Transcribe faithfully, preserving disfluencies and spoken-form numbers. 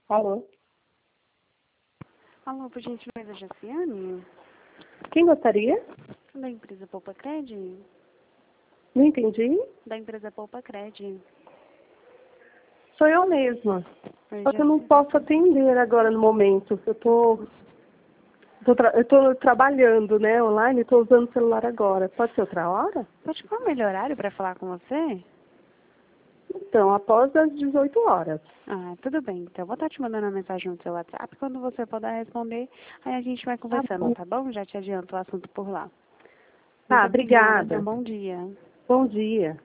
Alô? Alô, por gentileza, Jaciane? Quem gostaria? Da empresa Poupa Cred? Não entendi. Da empresa Poupa Cred. Sou eu mesma. Oi, Só que eu não Jaciane. posso atender agora no momento. Eu tô, tô tra- eu tô trabalhando, né, online, estou usando o celular agora. Pode ser outra hora? Pode qual o melhor horário para falar com você? Então, após as dezoito horas. Ah, tudo bem. Então, eu vou estar te mandando uma mensagem no seu WhatsApp. Quando você puder responder, aí a gente vai Tá conversando, bom. tá bom? Já te adianto o assunto por lá. Tá, Muito obrigada. Tenha obrigada. um bom dia. Bom dia.